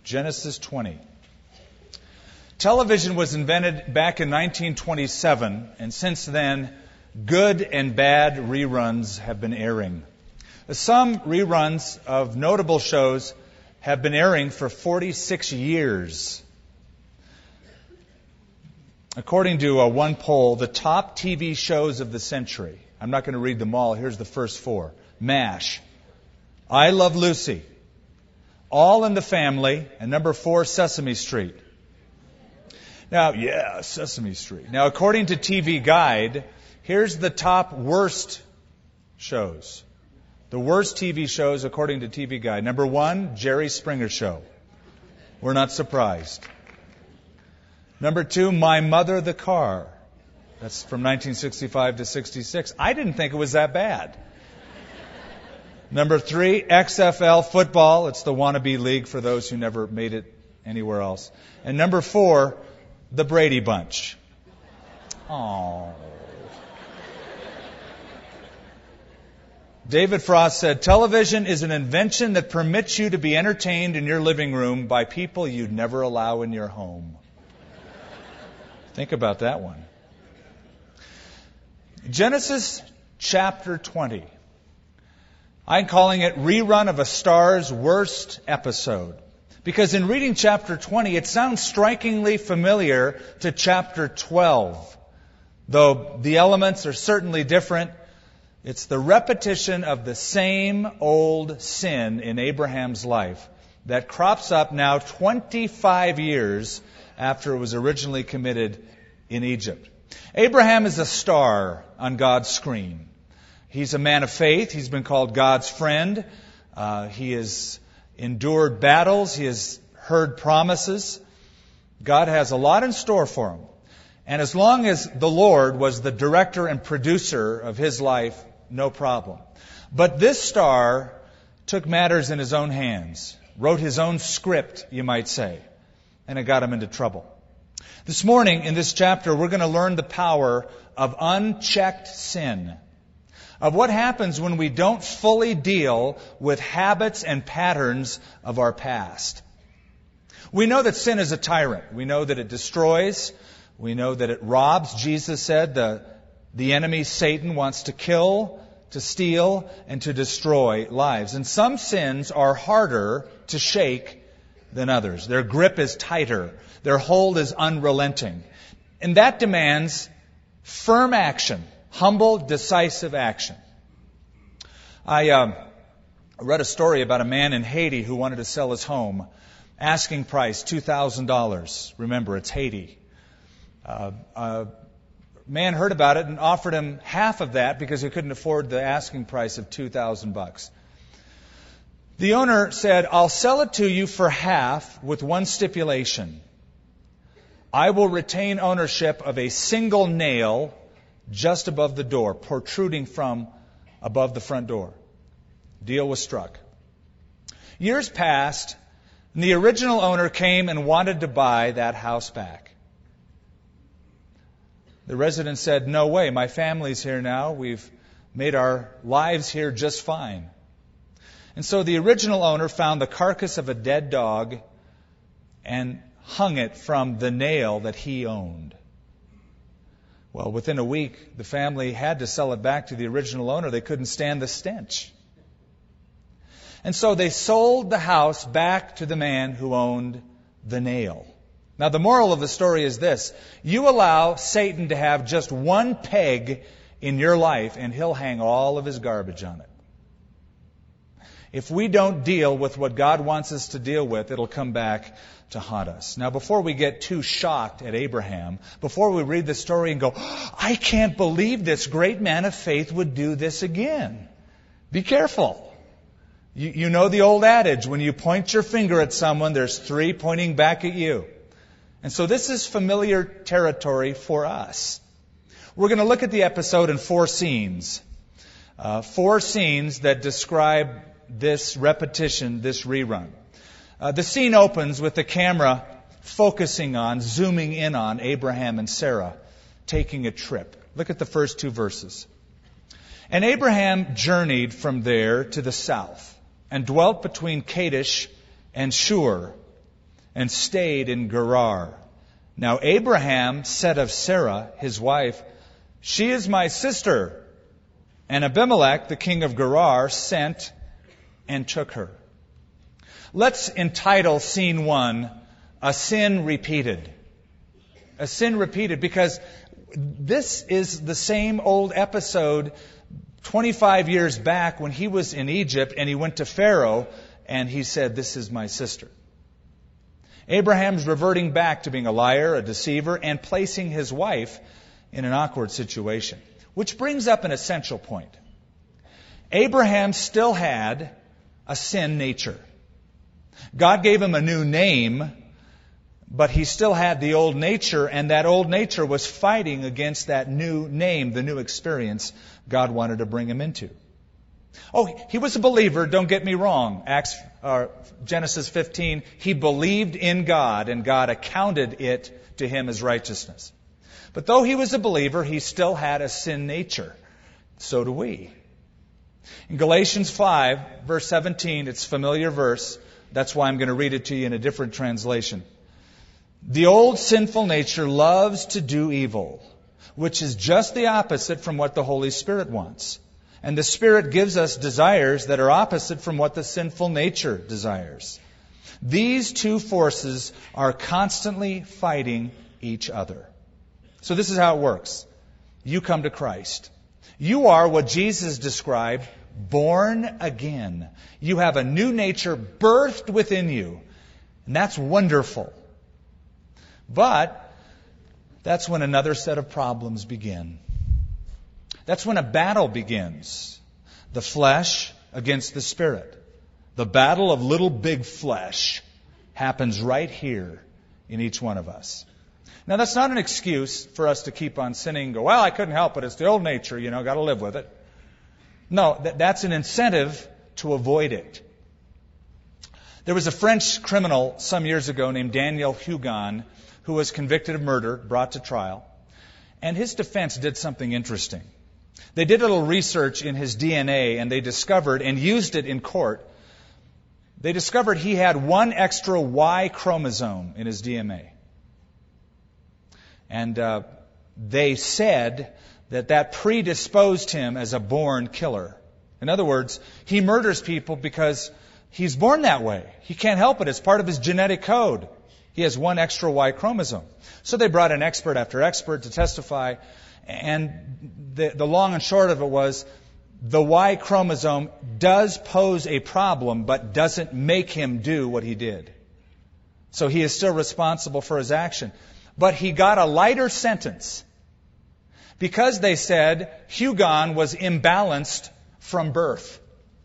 Genesis 20. Television was invented back in 1927, and since then, good and bad reruns have been airing. Some reruns of notable shows have been airing for 46 years. According to one poll, the top TV shows of the century, I'm not going to read them all, here's the first four. MASH, I Love Lucy, All in the Family, and number 4, Sesame Street. Now, Sesame Street. Now, according to TV Guide, here's the top worst shows. The worst TV shows according to TV Guide. Number 1, Jerry Springer Show. We're not surprised. Number 2, My Mother the Car. That's from 1965 to 66. I didn't think it was that bad. Number 3, XFL Football. It's the wannabe league for those who never made it anywhere else. And number 4, The Brady Bunch. Aww. David Frost said, television is an invention that permits you to be entertained in your living room by people you'd never allow in your home. Think about that one. Genesis chapter 20. I'm calling it Rerun of a Star's Worst Episode. Because in reading chapter 20, it sounds strikingly familiar to chapter 12. Though the elements are certainly different, it's the repetition of the same old sin in Abraham's life that crops up now 25 years after it was originally committed in Egypt. Abraham is a star on God's screen. He's a man of faith. He's been called God's friend. He has endured battles. He has heard promises. God has a lot in store for him. And as long as the Lord was the director and producer of his life, no problem. But this star took matters in his own hands, wrote his own script, you might say, and it got him into trouble. This morning in this chapter, we're going to learn the power of unchecked sin, of what happens when we don't fully deal with habits and patterns of our past. We know that sin is a tyrant. We know that it destroys. We know that it robs. Jesus said the enemy, Satan, wants to kill, to steal, and to destroy lives. And some sins are harder to shake than others. Their grip is tighter. Their hold is unrelenting. And that demands firm action, humble, decisive action. I read a story about a man in Haiti who wanted to sell his home. Asking price, $2,000. Remember, it's Haiti. A man heard about it and offered him half of that because he couldn't afford the asking price of $2,000. The owner said, I'll sell it to you for half with one stipulation. I will retain ownership of a single nail just above the door, protruding from above the front door. Deal was struck. Years passed, and the original owner came and wanted to buy that house back. The resident said, no way, my family's here now. We've made our lives here just fine. And so the original owner found the carcass of a dead dog and hung it from the nail that he owned. Well, within a week, the family had to sell it back to the original owner. They couldn't stand the stench. And so they sold the house back to the man who owned the nail. Now, the moral of the story is this. You allow Satan to have just one peg in your life, and he'll hang all of his garbage on it. If we don't deal with what God wants us to deal with, it'll come back to haunt us. Now, before we get too shocked at Abraham, before we read the story and go, I can't believe this great man of faith would do this again. Be careful. You know the old adage, when you point your finger at someone, there's 3 pointing back at you. And so this is familiar territory for us. We're going to look at the episode in 4 scenes. 4 scenes that describe this repetition, this rerun. The scene opens with the camera focusing on, zooming in on Abraham and Sarah taking a trip. Look at the first 2 verses. And Abraham journeyed from there to the south and dwelt between Kadesh and Shur. and stayed in Gerar. Now Abraham said of Sarah, his wife, "She is my sister." And Abimelech, the king of Gerar, sent and took her. Let's entitle scene 1, A Sin Repeated. A sin repeated, because this is the same old episode 25 years back when he was in Egypt and he went to Pharaoh and he said, "This is my sister." Abraham's reverting back to being a liar, a deceiver, and placing his wife in an awkward situation. Which brings up an essential point. Abraham still had a sin nature. God gave him a new name, but he still had the old nature, and that old nature was fighting against that new name, the new experience God wanted to bring him into. Oh, he was a believer, don't get me wrong. Genesis 15, he believed in God, and God accounted it to him as righteousness. But though he was a believer, he still had a sin nature. So do we. In Galatians 5, verse 17, it's a familiar verse. That's why I'm going to read it to you in a different translation. The old sinful nature loves to do evil, which is just the opposite from what the Holy Spirit wants. And the Spirit gives us desires that are opposite from what the sinful nature desires. These two forces are constantly fighting each other. So this is how it works. You come to Christ. You are what Jesus described, born again. You have a new nature birthed within you. And that's wonderful. But that's when another set of problems begin. That's when a battle begins. The flesh against the Spirit. The battle of little big flesh happens right here in each one of us. Now, that's not an excuse for us to keep on sinning and go, "Well, I couldn't help it. It's the old nature, got to live with it." No, that's an incentive to avoid it. There was a French criminal some years ago named Daniel Hugon who was convicted of murder, brought to trial. And his defense did something interesting. They did a little research in his DNA, and they discovered, and used it in court, they discovered he had one extra Y chromosome in his DNA. And they said that predisposed him as a born killer. In other words, he murders people because he's born that way. He can't help it. It's part of his genetic code. He has one extra Y chromosome. So they brought in expert after expert to testify. And the long and short of it was, the Y chromosome does pose a problem, but doesn't make him do what he did. So he is still responsible for his action. But he got a lighter sentence because they said Hugon was imbalanced from birth.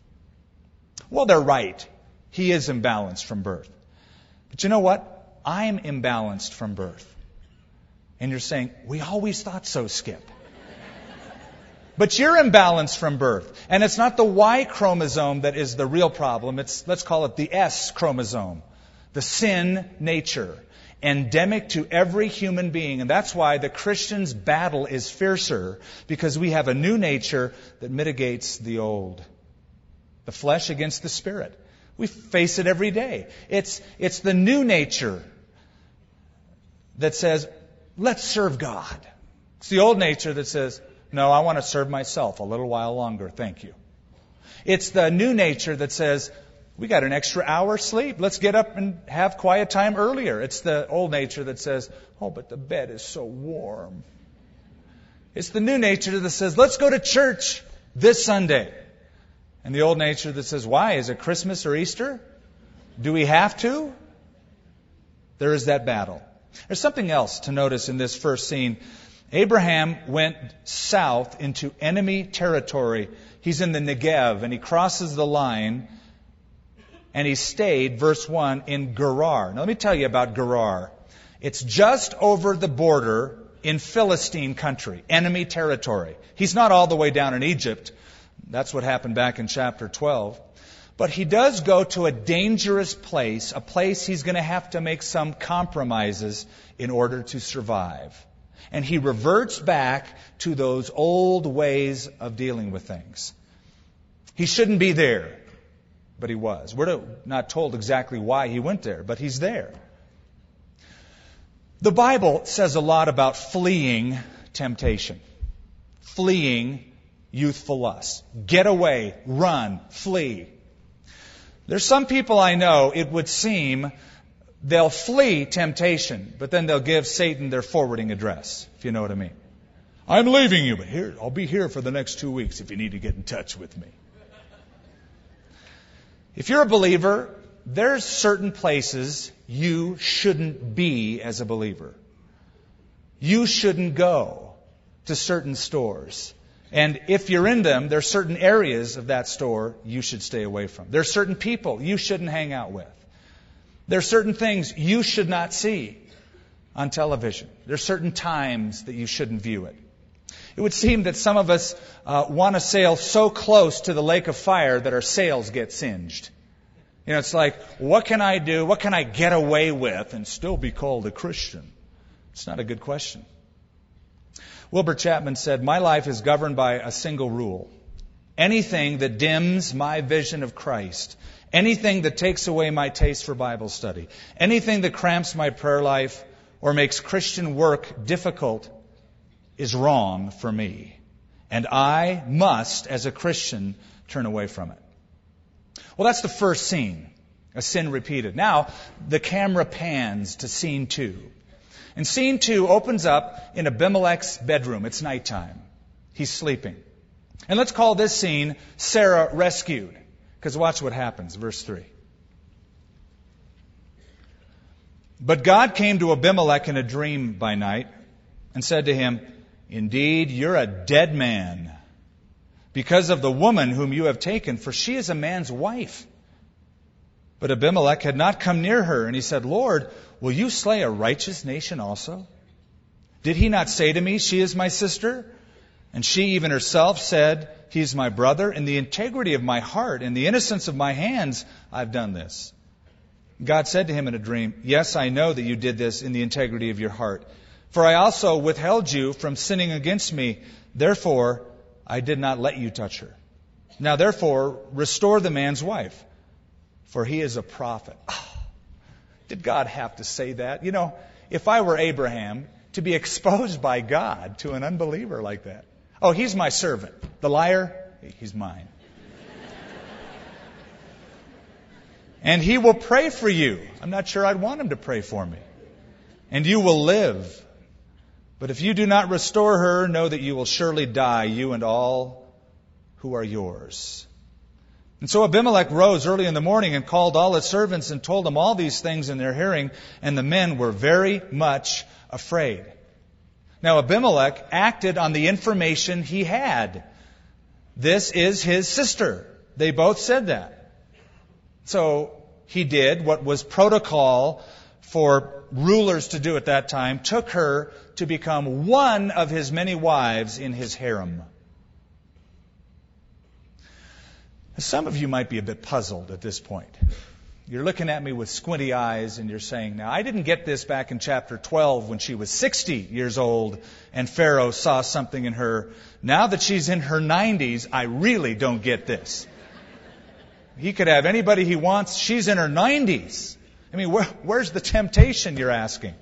Well, they're right. He is imbalanced from birth. But you know what? I'm imbalanced from birth. And you're saying, "We always thought so, Skip." But you're imbalanced from birth. And it's not the Y chromosome that is the real problem. Let's call it the S chromosome. The sin nature. Endemic to every human being. And that's why the Christian's battle is fiercer, because we have a new nature that mitigates the old. The flesh against the Spirit. We face it every day. It's the new nature that says, "Let's serve God." It's the old nature that says, "No, I want to serve myself a little while longer, thank you." It's the new nature that says, "We got an extra hour sleep. Let's get up and have quiet time earlier." It's the old nature that says, "Oh, but the bed is so warm." It's the new nature that says, "Let's go to church this Sunday." And the old nature that says, "Why? Is it Christmas or Easter? Do we have to?" There is that battle. There's something else to notice in this first scene. Abraham went south into enemy territory. He's in the Negev, and he crosses the line, and he stayed, verse 1, in Gerar. Now let me tell you about Gerar. It's just over the border in Philistine country, enemy territory. He's not all the way down in Egypt. That's what happened back in chapter 12. But he does go to a dangerous place, a place he's going to have to make some compromises in order to survive. And he reverts back to those old ways of dealing with things. He shouldn't be there, but he was. We're not told exactly why he went there, but he's there. The Bible says a lot about fleeing temptation, fleeing youthful lust. Get away, run, flee. There's some people I know, it would seem, they'll flee temptation, but then they'll give Satan their forwarding address, if you know what I mean. I'm leaving you, but here, I'll be here for the next 2 weeks if you need to get in touch with me. If you're a believer, there's certain places you shouldn't be as a believer. You shouldn't go to certain stores. And if you're in them, there are certain areas of that store you should stay away from. There are certain people you shouldn't hang out with. There are certain things you should not see on television. There are certain times that you shouldn't view it. It would seem that some of us want to sail so close to the lake of fire that our sails get singed. You know, it's like, what can I do? What can I get away with and still be called a Christian? It's not a good question. Wilbur Chapman said, my life is governed by a single rule. Anything that dims my vision of Christ, anything that takes away my taste for Bible study, anything that cramps my prayer life or makes Christian work difficult is wrong for me. And I must, as a Christian, turn away from it. Well, that's the first scene, a sin repeated. Now, the camera pans to scene 2. And scene 2 opens up in Abimelech's bedroom. It's nighttime. He's sleeping. And let's call this scene Sarah Rescued. Because watch what happens, verse 3. But God came to Abimelech in a dream by night and said to him, indeed, you're a dead man because of the woman whom you have taken, for she is a man's wife. But Abimelech had not come near her, and he said, Lord, will you slay a righteous nation also? Did he not say to me, she is my sister? And she even herself said, he is my brother. In the integrity of my heart, in the innocence of my hands, I've done this. God said to him in a dream, yes, I know that you did this in the integrity of your heart. For I also withheld you from sinning against me. Therefore, I did not let you touch her. Now, therefore, restore the man's wife, for he is a prophet. Oh, did God have to say that? You know, if I were Abraham, to be exposed by God to an unbeliever like that. Oh, he's my servant. The liar, he's mine. And he will pray for you. I'm not sure I'd want him to pray for me. And you will live. But if you do not restore her, know that you will surely die, you and all who are yours. And so Abimelech rose early in the morning and called all his servants and told them all these things in their hearing, and the men were very much afraid. Now Abimelech acted on the information he had. This is his sister. They both said that. So he did what was protocol for rulers to do at that time, took her to become one of his many wives in his harem. Some of you might be a bit puzzled at this point. You're looking at me with squinty eyes and you're saying, now I didn't get this back in chapter 12 when she was 60 years old and Pharaoh saw something in her. Now that she's in her 90s, I really don't get this. He could have anybody he wants. She's in her 90s. I mean, where's the temptation, you're asking?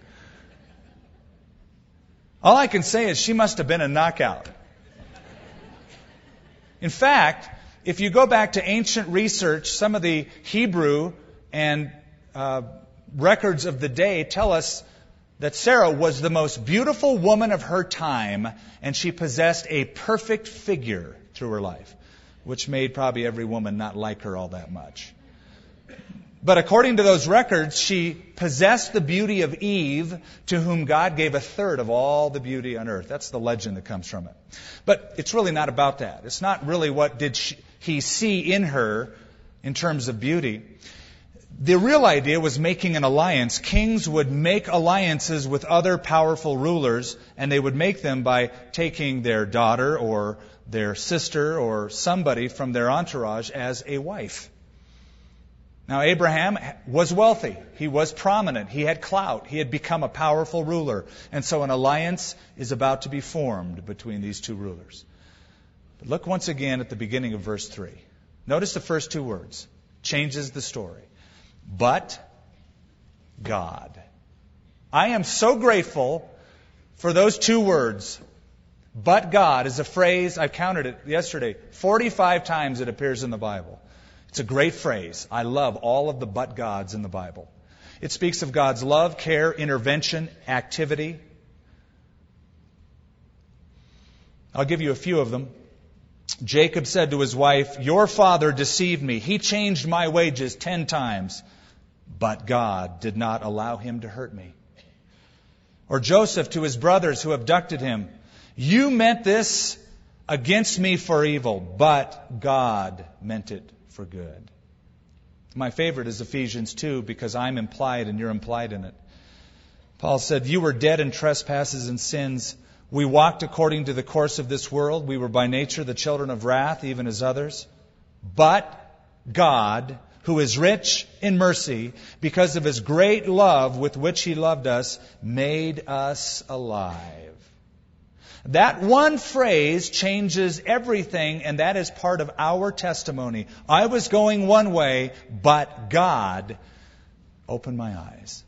All I can say is she must have been a knockout. In fact, if you go back to ancient research, some of the Hebrew and records of the day tell us that Sarah was the most beautiful woman of her time, and she possessed a perfect figure through her life, which made probably every woman not like her all that much. But according to those records, she possessed the beauty of Eve, to whom God gave a third of all the beauty on earth. That's the legend that comes from it. But it's really not about that. It's not really what did he see in her in terms of beauty. The real idea was making an alliance. Kings would make alliances with other powerful rulers, and they would make them by taking their daughter or their sister or somebody from their entourage as a wife. Now, Abraham was wealthy. He was prominent. He had clout. He had become a powerful ruler. And so an alliance is about to be formed between these two rulers. But look once again at the beginning of verse 3. Notice the first two words. Changes the story. But God. I am so grateful for those two words. But God is a phrase, I counted it yesterday, 45 times it appears in the Bible. It's a great phrase. I love all of the but gods in the Bible. It speaks of God's love, care, intervention, activity. I'll give you a few of them. Jacob said to his wife, "Your father deceived me. He changed my wages 10 times, but God did not allow him to hurt me." Or Joseph to his brothers who abducted him, "You meant this against me for evil, but God meant it for good." My favorite is Ephesians 2 because I'm implied and you're implied in it. Paul said, "You were dead in trespasses and sins. We walked according to the course of this world. We were by nature the children of wrath, even as others. But God, who is rich in mercy, because of His great love with which He loved us, made us alive." That one phrase changes everything, and that is part of our testimony. I was going one way, but God opened my eyes.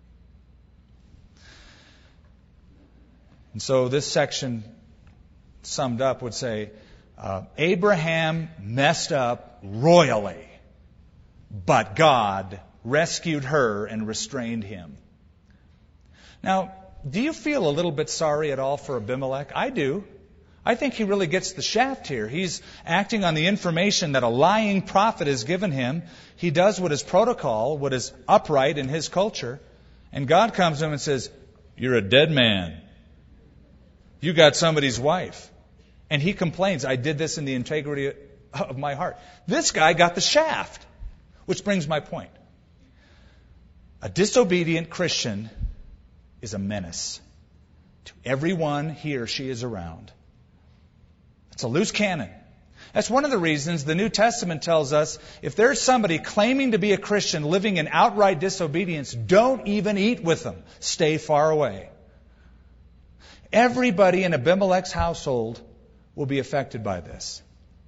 And so this section, summed up, would say, Abraham messed up royally, but God rescued her and restrained him. Now, do you feel a little bit sorry at all for Abimelech? I do. I think he really gets the shaft here. He's acting on the information that a lying prophet has given him. He does what is protocol, what is upright in his culture. And God comes to him and says, "You're a dead man. You got somebody's wife." And he complains, "I did this in the integrity of my heart." This guy got the shaft. Which brings my point. A disobedient Christian is a menace to everyone he or she is around. It's a loose cannon. That's one of the reasons the New Testament tells us if there's somebody claiming to be a Christian living in outright disobedience, don't even eat with them. Stay far away. Everybody in Abimelech's household will be affected by this.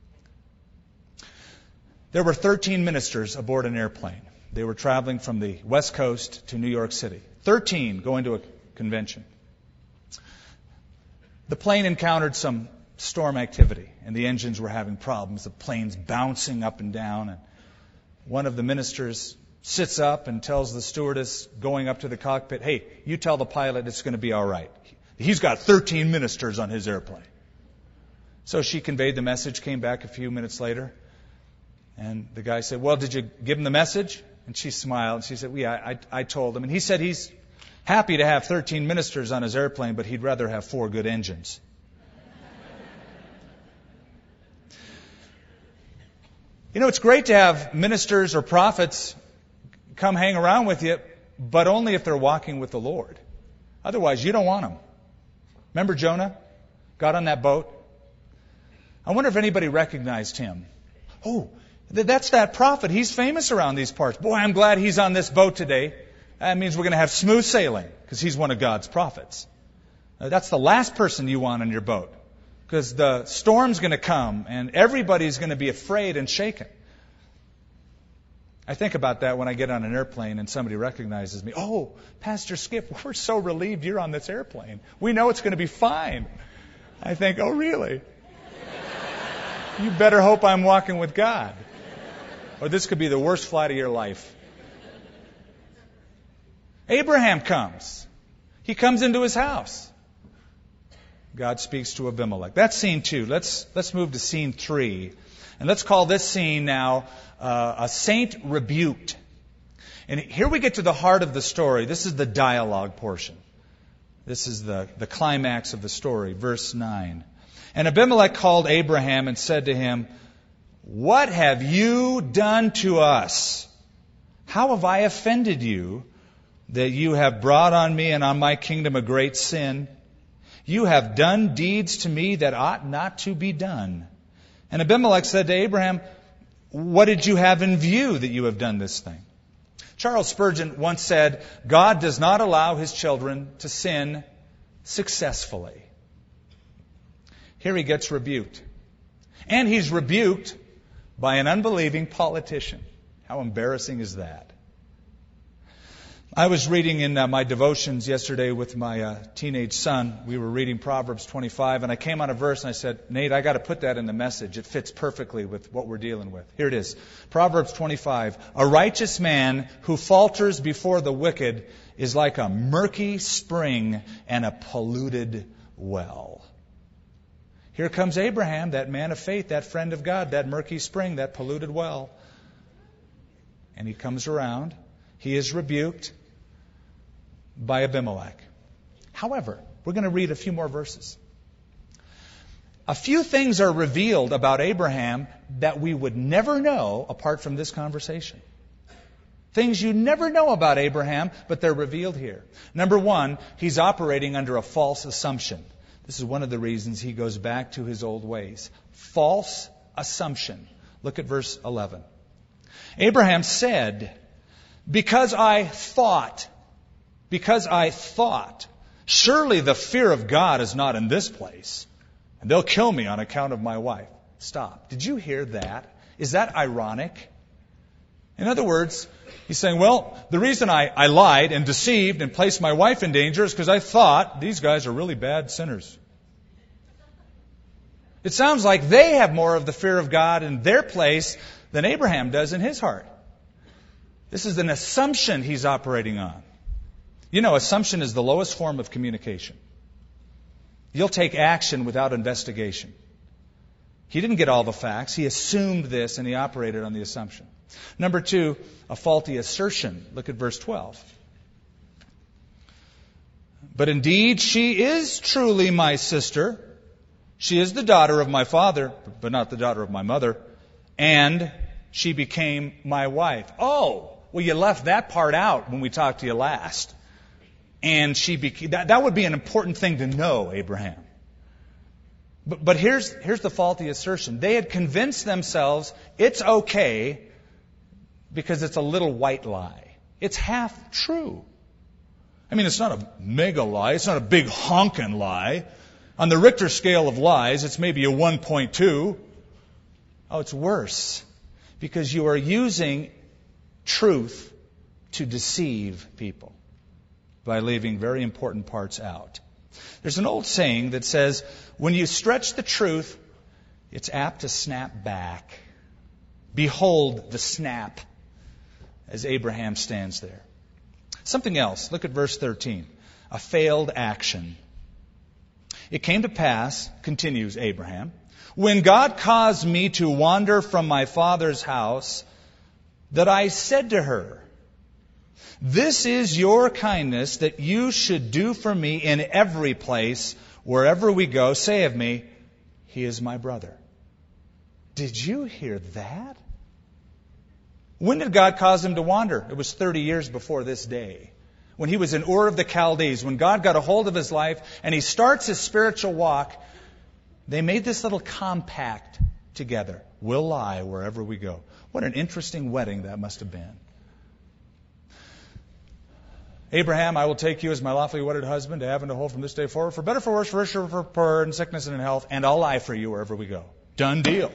There were 13 ministers aboard an airplane. They were traveling from the West Coast to New York City. 13 going to a convention. The plane encountered some storm activity, and the engines were having problems. The plane's bouncing up and down. And one of the ministers sits up and tells the stewardess going up to the cockpit, "Hey, you tell the pilot it's going to be all right. He's got 13 ministers on his airplane." So she conveyed the message, came back a few minutes later, and the guy said, "Well, did you give him the message?" And she smiled, and she said, "Yeah, I told him." And he said he's happy to have 13 ministers on his airplane, but he'd rather have 4 good engines. You know, it's great to have ministers or prophets come hang around with you, but only if they're walking with the Lord. Otherwise, you don't want them. Remember Jonah? Got on that boat. I wonder if anybody recognized him. "Oh, that's that prophet. He's famous around these parts. Boy, I'm glad he's on this boat today. That means we're going to have smooth sailing because he's one of God's prophets." That's the last person you want on your boat because the storm's going to come and everybody's going to be afraid and shaken. I think about that when I get on an airplane and somebody recognizes me. "Oh, Pastor Skip, we're so relieved you're on this airplane. We know it's going to be fine." I think, "Oh, really? You better hope I'm walking with God. Or this could be the worst flight of your life." Abraham comes. He comes into his house. God speaks to Abimelech. That's scene 2. Let's move to scene 3. And let's call this scene now a saint rebuked. And here we get to the heart of the story. This is the dialogue portion. This is the climax of the story, verse 9. "And Abimelech called Abraham and said to him, 'What have you done to us? How have I offended you that you have brought on me and on my kingdom a great sin? You have done deeds to me that ought not to be done.' And Abimelech said to Abraham, 'What did you have in view that you have done this thing?' Charles Spurgeon once said, 'God does not allow His children to sin successfully.'" Here he gets rebuked. And he's rebuked by an unbelieving politician. How embarrassing is that? I was reading in my devotions yesterday with my teenage son. We were reading Proverbs 25, and I came on a verse and I said, Nate, I got to put that in the message. It fits perfectly with what we're dealing with. Here it is. Proverbs 25. A righteous man who falters before the wicked is like a murky spring and a polluted well. Here comes Abraham, that man of faith, that friend of God, that murky spring, that polluted well. And he comes around. He is rebuked by Abimelech. However, we're going to read a few more verses. A few things are revealed about Abraham that we would never know apart from this conversation. Things you never know about Abraham, but they're revealed here. Number one, he's operating under a false assumption. This is one of the reasons he goes back to his old ways. False assumption. Look at verse 11. Abraham said, because I thought, surely the fear of God is not in this place, and they'll kill me on account of my wife. Stop. Did you hear that? Is that ironic? In other words, he's saying, well, the reason I lied and deceived and placed my wife in danger is because I thought these guys are really bad sinners. It sounds like they have more of the fear of God in their place than Abraham does in his heart. This is an assumption he's operating on. You know, assumption is the lowest form of communication. You'll take action without investigation. He didn't get all the facts. He assumed this and he operated on the assumption. Number two, a faulty assertion. Look at verse 12. But indeed, she is truly my sister. She is the daughter of my father, but not the daughter of my mother. And she became my wife. Oh, well, you left that part out when we talked to you last. And she became, that would be an important thing to know, Abraham. But here's the faulty assertion. They had convinced themselves it's okay because it's a little white lie. It's half true. I mean, it's not a mega lie. It's not a big honkin' lie. On the Richter scale of lies, it's maybe a 1.2. Oh, it's worse. Because you are using truth to deceive people by leaving very important parts out. There's an old saying that says, when you stretch the truth, it's apt to snap back. Behold the snap as Abraham stands there. Something else. Look at verse 13. A failed action. It came to pass, continues Abraham, when God caused me to wander from my father's house, that I said to her, this is your kindness that you should do for me in every place, wherever we go. Say of me, he is my brother. Did you hear that? When did God cause him to wander? It was 30 years before this day. When he was in Ur of the Chaldees, when God got a hold of his life and he starts his spiritual walk, they made this little compact together. We'll lie wherever we go. What an interesting wedding that must have been. Abraham, I will take you as my lawfully wedded husband to have and to hold from this day forward, for better, for worse, for richer, for poorer, in sickness and in health, and I'll lie for you wherever we go. Done deal.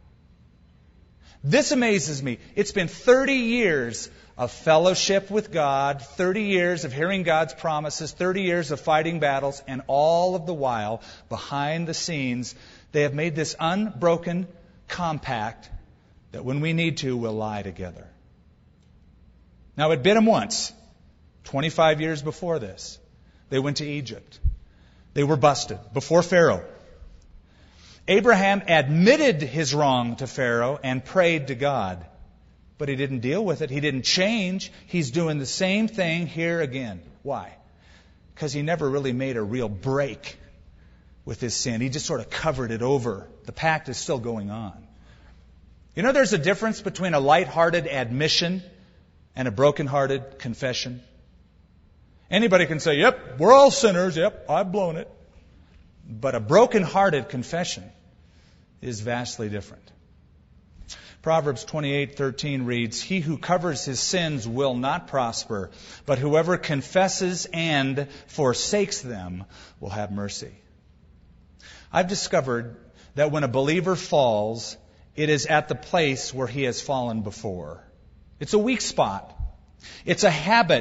This amazes me. It's been 30 years of fellowship with God, 30 years of hearing God's promises, 30 years of fighting battles, and all of the while, behind the scenes, they have made this unbroken compact that when we need to, we'll lie together. Now, it bit them once. 25 years before this, they went to Egypt. They were busted before Pharaoh. Abraham admitted his wrong to Pharaoh and prayed to God. But he didn't deal with it. He didn't change. He's doing the same thing here again. Why? Because he never really made a real break with his sin. He just sort of covered it over. The pact is still going on. You know, there's a difference between a light-hearted admission and a broken-hearted confession. Anybody can say, yep, we're all sinners. Yep, I've blown it. But a broken-hearted confession is vastly different. Proverbs 28:13 reads, he who covers his sins will not prosper, but whoever confesses and forsakes them will have mercy. I've discovered that when a believer falls, it is at the place where he has fallen before. It's a weak spot. It's a habit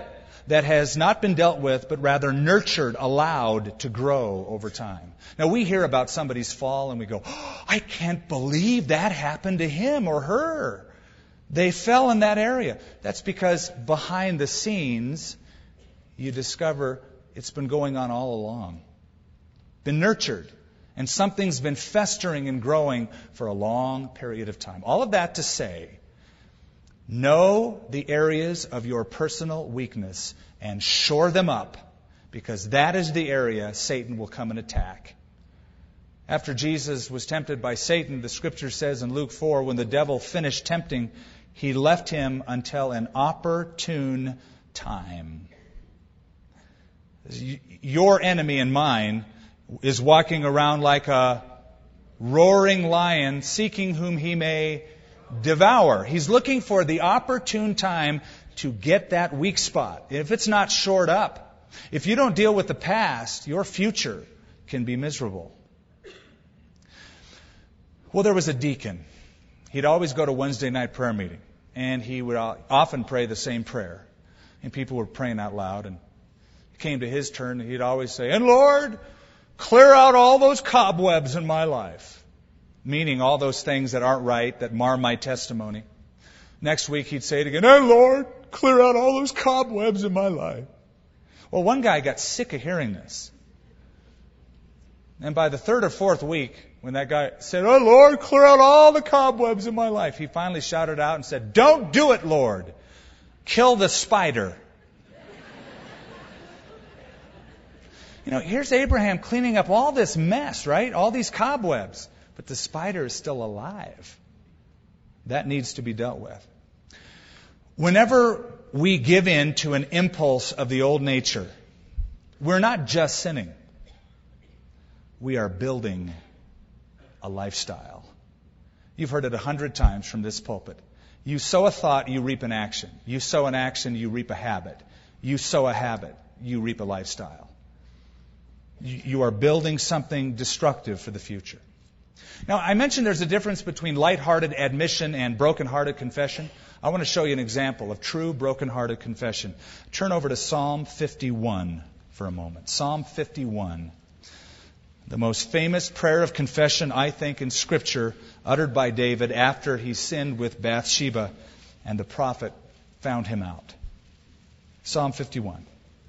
that has not been dealt with, but rather nurtured, allowed to grow over time. Now, we hear about somebody's fall and we go, oh, I can't believe that happened to him or her. They fell in that area. That's because behind the scenes, you discover it's been going on all along. Been nurtured. And something's been festering and growing for a long period of time. All of that to say, know the areas of your personal weakness and shore them up, because that is the area Satan will come and attack. After Jesus was tempted by Satan, the Scripture says in Luke 4, when the devil finished tempting, he left him until an opportune time. Your enemy and mine is walking around like a roaring lion, seeking whom he may devour. He's looking for the opportune time to get that weak spot. If it's not shored up, if you don't deal with the past, your future can be miserable. Well, there was a deacon. He'd always go to Wednesday night prayer meeting, and he would often pray the same prayer. And people were praying out loud, and it came to his turn, and he'd always say, "And Lord, clear out all those cobwebs in my life," meaning all those things that aren't right, that mar my testimony. Next week he'd say it again, "And Lord, clear out all those cobwebs in my life." Well, one guy got sick of hearing this. And by the third or fourth week, when that guy said, "Oh Lord, clear out all the cobwebs in my life," he finally shouted out and said, "Don't do it, Lord. Kill the spider." You know, here's Abraham cleaning up all this mess, right? All these cobwebs. But the spider is still alive. That needs to be dealt with. Whenever we give in to an impulse of the old nature, we're not just sinning. We are building a lifestyle. You've heard it 100 times from this pulpit. You sow a thought, you reap an action. You sow an action, you reap a habit. You sow a habit, you reap a lifestyle. You are building something destructive for the future. Now, I mentioned there's a difference between lighthearted admission and brokenhearted confession. I want to show you an example of true brokenhearted confession. Turn over to Psalm 51 for a moment. Psalm 51. The most famous prayer of confession, I think, in Scripture, uttered by David after he sinned with Bathsheba and the prophet found him out. Psalm 51.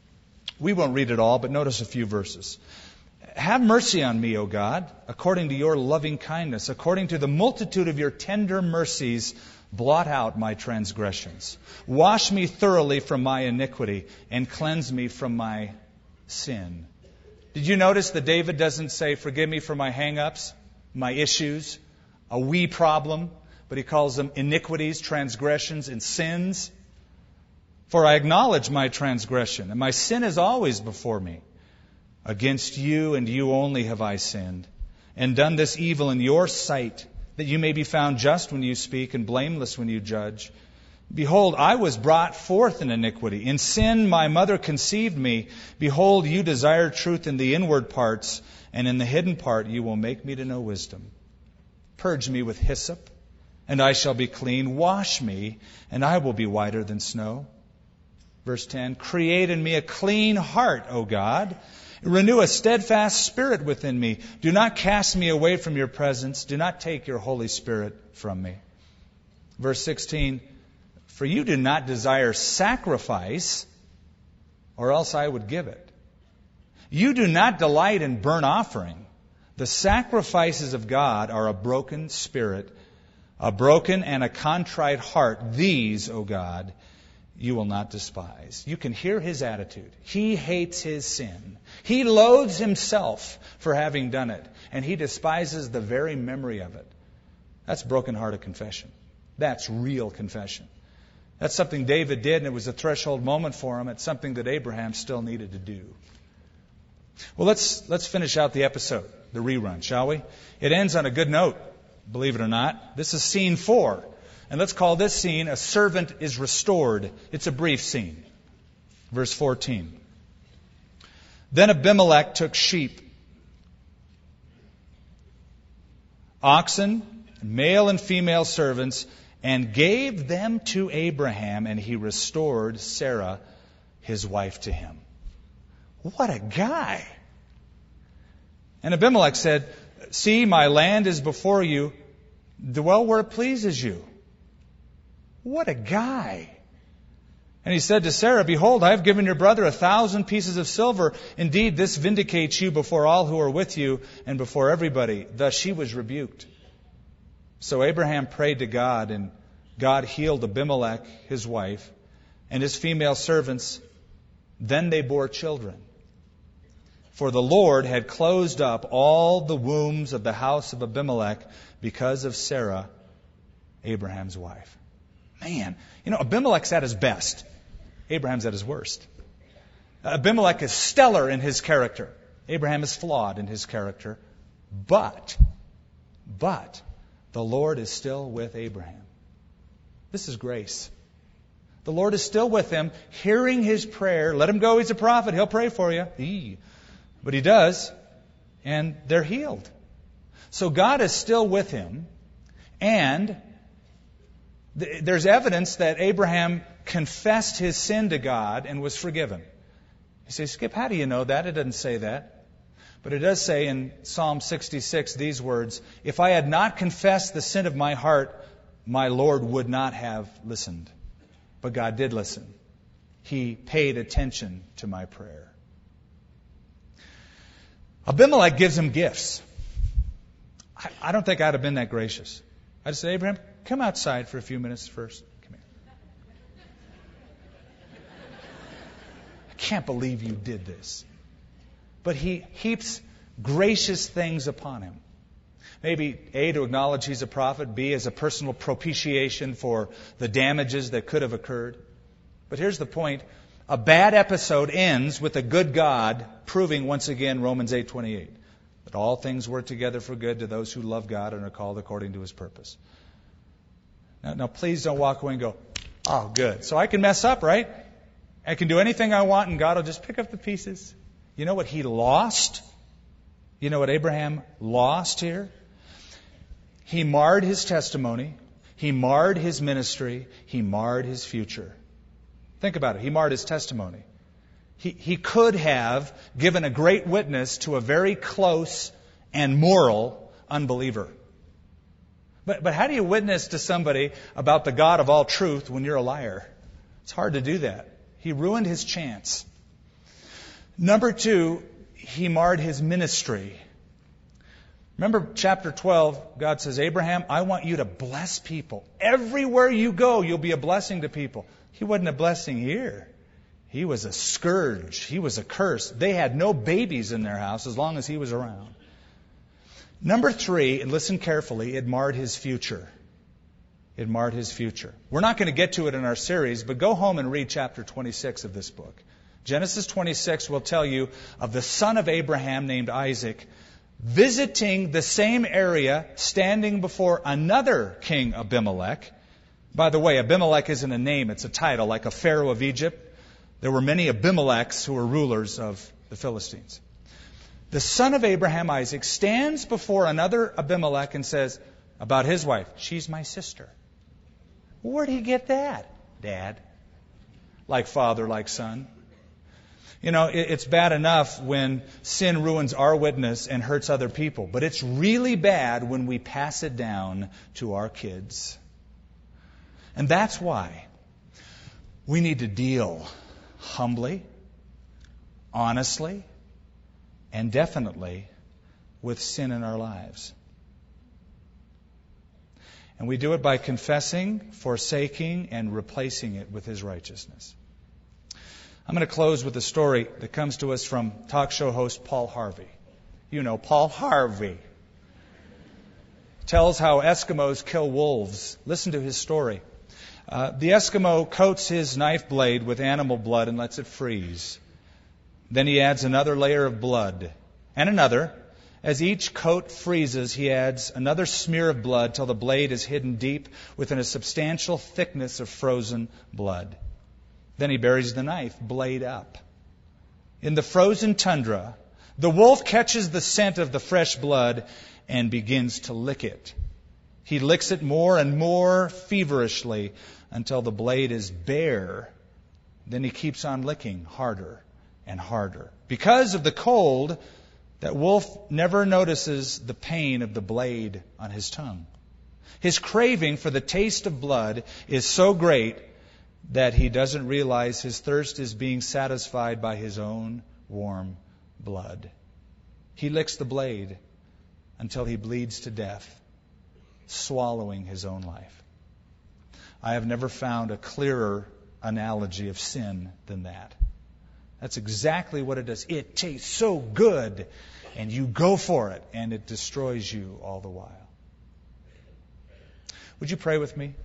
We won't read it all, but notice a few verses. Have mercy on me, O God, according to your loving kindness. According to the multitude of your tender mercies, blot out my transgressions. Wash me thoroughly from my iniquity and cleanse me from my sin. Did you notice that David doesn't say, forgive me for my hang-ups, my issues, a wee problem, but he calls them iniquities, transgressions, and sins? For I acknowledge my transgression, and my sin is always before me. Against you and you only have I sinned, and done this evil in your sight, that you may be found just when you speak and blameless when you judge. Behold, I was brought forth in iniquity. In sin my mother conceived me. Behold, you desire truth in the inward parts, and in the hidden part you will make me to know wisdom. Purge me with hyssop, and I shall be clean. Wash me, and I will be whiter than snow. Verse 10, create in me a clean heart, O God. Renew a steadfast spirit within me. Do not cast me away from your presence. Do not take your Holy Spirit from me. Verse 16, for you do not desire sacrifice, or else I would give it. You do not delight in burnt offering. The sacrifices of God are a broken spirit, a broken and a contrite heart. These, O God, you will not despise. You can hear his attitude. He hates his sin. He loathes himself for having done it, and he despises the very memory of it. That's broken-hearted confession. That's real confession. That's something David did, and it was a threshold moment for him. It's something that Abraham still needed to do. Well, let's finish out the episode, the rerun, shall we? It ends on a good note, believe it or not. This is scene 4. And let's call this scene, a servant is restored. It's a brief scene. Verse 14. Then Abimelech took sheep, oxen, male and female servants, and gave them to Abraham, and he restored Sarah, his wife to him. What a guy! And Abimelech said, see, my land is before you. Dwell where it pleases you. What a guy! And he said to Sarah, behold, I have given your brother 1,000 pieces of silver. Indeed, this vindicates you before all who are with you and before everybody. Thus she was rebuked. So Abraham prayed to God, and God healed Abimelech, his wife, and his female servants. Then they bore children. For the Lord had closed up all the wombs of the house of Abimelech because of Sarah, Abraham's wife. Man, Abimelech's at his best. Abraham's at his worst. Abimelech is stellar in his character. Abraham is flawed in his character. But the Lord is still with Abraham. This is grace. The Lord is still with him, hearing his prayer. Let him go, he's a prophet, he'll pray for you. But he does, and they're healed. So God is still with him, and there's evidence that Abraham confessed his sin to God and was forgiven. You say, Skip, how do you know that? It doesn't say that. But it does say in Psalm 66 these words, if I had not confessed the sin of my heart, my Lord would not have listened. But God did listen. He paid attention to my prayer. Abimelech gives him gifts. I don't think I'd have been that gracious. I'd say, Abraham, come outside for a few minutes first. Come here. I can't believe you did this. But he heaps gracious things upon him. Maybe A, to acknowledge he's a prophet, B, as a personal propitiation for the damages that could have occurred. But here's the point. A bad episode ends with a good God proving once again Romans 8:28. That all things work together for good to those who love God and are called according to His purpose. Now please don't walk away and go, oh, good. So I can mess up, right? I can do anything I want and God will just pick up the pieces. You know what he lost? You know what Abraham lost here? He marred his testimony. He marred his ministry. He marred his future. Think about it. He marred his testimony. He could have given a great witness to a very close and moral unbeliever. But how do you witness to somebody about the God of all truth when you're a liar? It's hard to do that. He ruined his chance. Number 2, he marred his ministry. Remember chapter 12, God says, Abraham, I want you to bless people. Everywhere you go, you'll be a blessing to people. He wasn't a blessing here. He was a scourge. He was a curse. They had no babies in their house as long as he was around. Number 3, and listen carefully, it marred his future. It marred his future. We're not going to get to it in our series, but go home and read chapter 26 of this book. Genesis 26 will tell you of the son of Abraham named Isaac visiting the same area, standing before another king, Abimelech. By the way, Abimelech isn't a name, it's a title, like a Pharaoh of Egypt. There were many Abimelechs who were rulers of the Philistines. The son of Abraham, Isaac, stands before another Abimelech and says about his wife, she's my sister. Where'd he get that? Dad. Like father, like son. You know, it's bad enough when sin ruins our witness and hurts other people, but it's really bad when we pass it down to our kids. And that's why we need to deal humbly, honestly, and definitely with sin in our lives. And we do it by confessing, forsaking, and replacing it with His righteousness. I'm going to close with a story that comes to us from talk show host Paul Harvey. You know, Paul Harvey tells how Eskimos kill wolves. Listen to his story. The Eskimo coats his knife blade with animal blood and lets it freeze. Then he adds another layer of blood and another. As each coat freezes, he adds another smear of blood till the blade is hidden deep within a substantial thickness of frozen blood. Then he buries the knife, blade up. In the frozen tundra, the wolf catches the scent of the fresh blood and begins to lick it. He licks it more and more feverishly until the blade is bare, Then he keeps on licking harder and harder. Because of the cold, that wolf never notices the pain of the blade on his tongue. His craving for the taste of blood is so great that he doesn't realize his thirst is being satisfied by his own warm blood. He licks the blade until he bleeds to death, swallowing his own life. I have never found a clearer analogy of sin than that. That's exactly what it does. It tastes so good, and you go for it, and it destroys you all the while. Would you pray with me?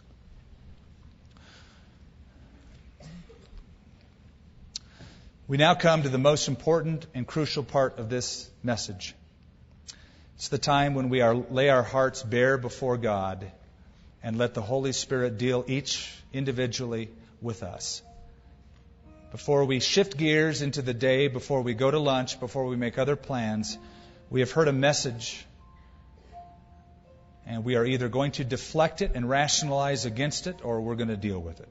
We now come to the most important and crucial part of this message. It's the time when we lay our hearts bare before God and let the Holy Spirit deal each individually with us. Before we shift gears into the day, before we go to lunch, before we make other plans, we have heard a message, and we are either going to deflect it and rationalize against it, or we're going to deal with it.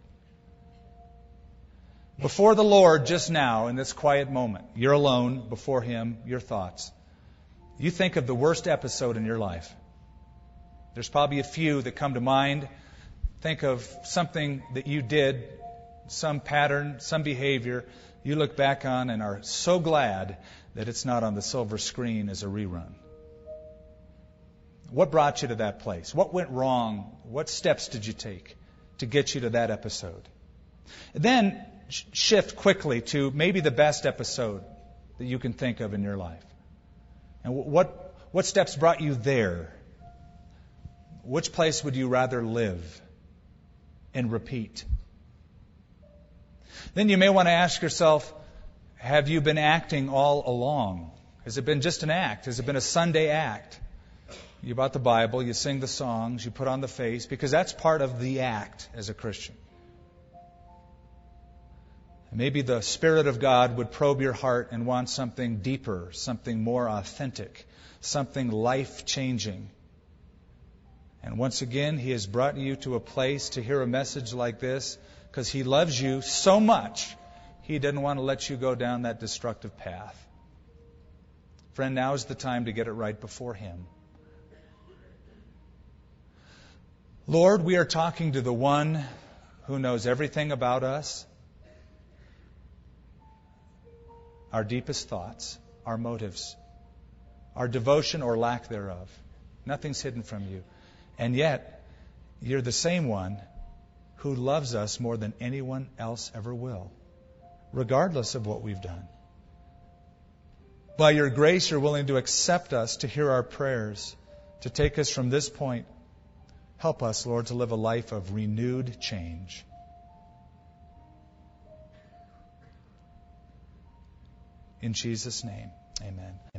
Before the Lord just now, in this quiet moment, you're alone before Him, your thoughts. You think of the worst episode in your life. There's probably a few that come to mind. Think of something that you did, some pattern, some behavior you look back on and are so glad that it's not on the silver screen as a rerun. What brought you to that place? What went wrong? What steps did you take to get you to that episode? And then shift quickly to maybe the best episode that you can think of in your life. And what steps brought you there? Which place would you rather live and repeat? Then you may want to ask yourself, have you been acting all along? Has it been just an act? Has it been a Sunday act? You bought the Bible, you sing the songs, you put on the face, because that's part of the act as a Christian. And maybe the Spirit of God would probe your heart and want something deeper, something more authentic, something life-changing. And once again, He has brought you to a place to hear a message like this because He loves you so much, He didn't want to let you go down that destructive path. Friend, now is the time to get it right before Him. Lord, we are talking to the one who knows everything about us, our deepest thoughts, our motives, our devotion or lack thereof. Nothing's hidden from you. And yet, you're the same one who loves us more than anyone else ever will, regardless of what we've done. By your grace, you're willing to accept us, to hear our prayers, to take us from this point. Help us, Lord, to live a life of renewed change. In Jesus' name, amen.